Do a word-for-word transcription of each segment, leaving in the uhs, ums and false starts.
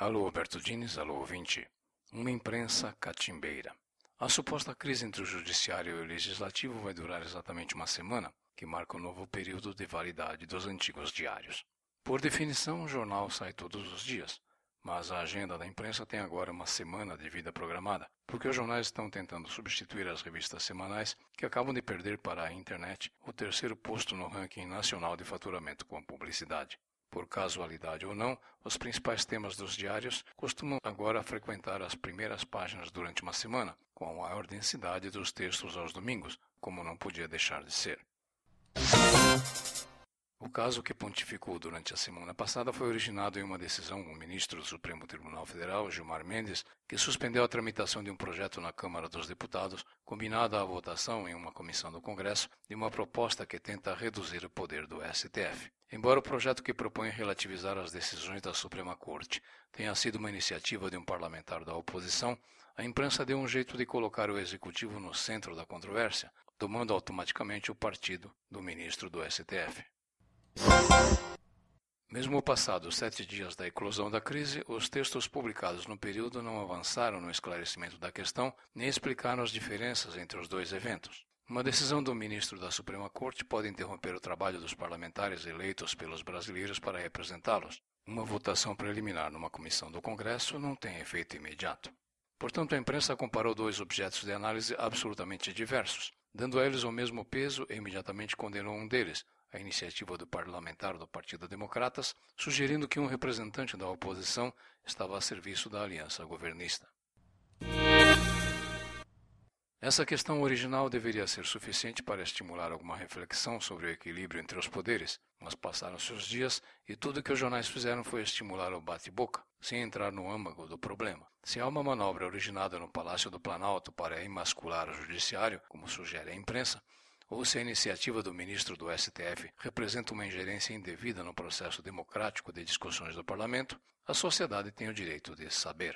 Alô, Alberto Diniz, alô, ouvinte. Uma imprensa catimbeira. A suposta crise entre o judiciário e o legislativo vai durar exatamente uma semana, que marca o novo período de validade dos antigos diários. Por definição, o jornal sai todos os dias, mas a agenda da imprensa tem agora uma semana de vida programada, porque os jornais estão tentando substituir as revistas semanais que acabam de perder para a internet o terceiro posto no ranking nacional de faturamento com publicidade. Por casualidade ou não, os principais temas dos diários costumam agora frequentar as primeiras páginas durante uma semana, com a maior densidade dos textos aos domingos, como não podia deixar de ser. O caso que pontificou durante a semana passada foi originado em uma decisão do ministro do Supremo Tribunal Federal, Gilmar Mendes, que suspendeu a tramitação de um projeto na Câmara dos Deputados, combinada à votação em uma comissão do Congresso de uma proposta que tenta reduzir o poder do S T F. Embora o projeto que propõe relativizar as decisões da Suprema Corte tenha sido uma iniciativa de um parlamentar da oposição, a imprensa deu um jeito de colocar o Executivo no centro da controvérsia, tomando automaticamente o partido do ministro do S T F. Mesmo passados sete dias da eclosão da crise, os textos publicados no período não avançaram no esclarecimento da questão nem explicaram as diferenças entre os dois eventos. Uma decisão do ministro da Suprema Corte pode interromper o trabalho dos parlamentares eleitos pelos brasileiros para representá-los. Uma votação preliminar numa comissão do Congresso não tem efeito imediato. Portanto, a imprensa comparou dois objetos de análise absolutamente diversos, dando a eles o mesmo peso e imediatamente condenou um deles, a iniciativa do parlamentar do Partido Democratas, sugerindo que um representante da oposição estava a serviço da aliança governista. Essa questão original deveria ser suficiente para estimular alguma reflexão sobre o equilíbrio entre os poderes, mas passaram-se os dias e tudo que os jornais fizeram foi estimular o bate-boca, sem entrar no âmago do problema. Se há uma manobra originada no Palácio do Planalto para emascular o judiciário, como sugere a imprensa, ou se a iniciativa do ministro do S T F representa uma ingerência indevida no processo democrático de discussões do parlamento, a sociedade tem o direito de saber.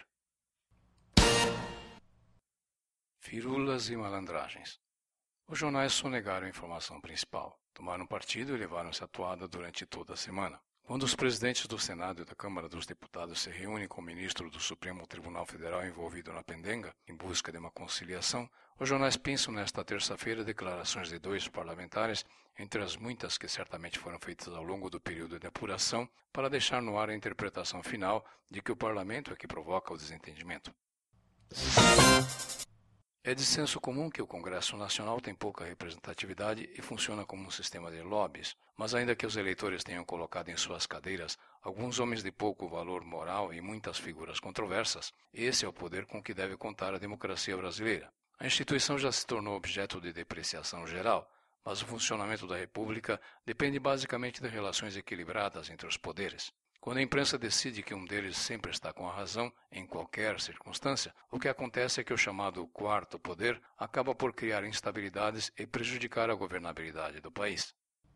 Firulas e malandragens. Os jornais sonegaram a informação principal, tomaram partido e levaram-se à toada durante toda a semana. Quando os presidentes do Senado e da Câmara dos Deputados se reúnem com o ministro do Supremo Tribunal Federal envolvido na pendenga, em busca de uma conciliação, os jornais pensam nesta terça-feira declarações de dois parlamentares, entre as muitas que certamente foram feitas ao longo do período de apuração, para deixar no ar a interpretação final de que o parlamento é que provoca o desentendimento. É de senso comum que o Congresso Nacional tem pouca representatividade e funciona como um sistema de lobbies, mas ainda que os eleitores tenham colocado em suas cadeiras alguns homens de pouco valor moral e muitas figuras controversas, esse é o poder com que deve contar a democracia brasileira. A instituição já se tornou objeto de depreciação geral, mas o funcionamento da República depende basicamente de relações equilibradas entre os poderes. Quando a imprensa decide que um deles sempre está com a razão, em qualquer circunstância, o que acontece é que o chamado quarto poder acaba por criar instabilidades e prejudicar a governabilidade do país.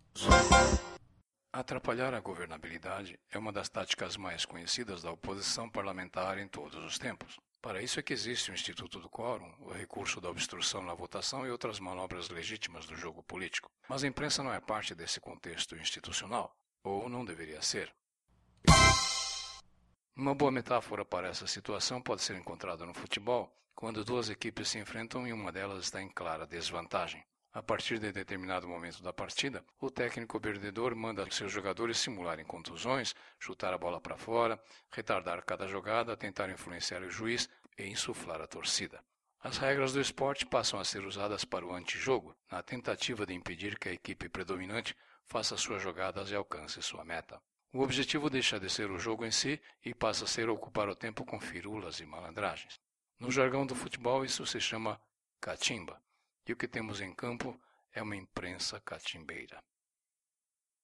Atrapalhar a governabilidade é uma das táticas mais conhecidas da oposição parlamentar em todos os tempos. Para isso é que existe o Instituto do Quórum, o recurso da obstrução na votação e outras manobras legítimas do jogo político. Mas a imprensa não é parte desse contexto institucional, ou não deveria ser. Uma boa metáfora para essa situação pode ser encontrada no futebol, quando duas equipes se enfrentam e uma delas está em clara desvantagem. A partir de determinado momento da partida, o técnico perdedor manda seus jogadores simularem contusões, chutar a bola para fora, retardar cada jogada, tentar influenciar o juiz e insuflar a torcida. As regras do esporte passam a ser usadas para o antijogo, na tentativa de impedir que a equipe predominante faça suas jogadas e alcance sua meta. O objetivo deixa de ser o jogo em si e passa a ser ocupar o tempo com firulas e malandragens. No jargão do futebol isso se chama catimba, e o que temos em campo é uma imprensa catimbeira.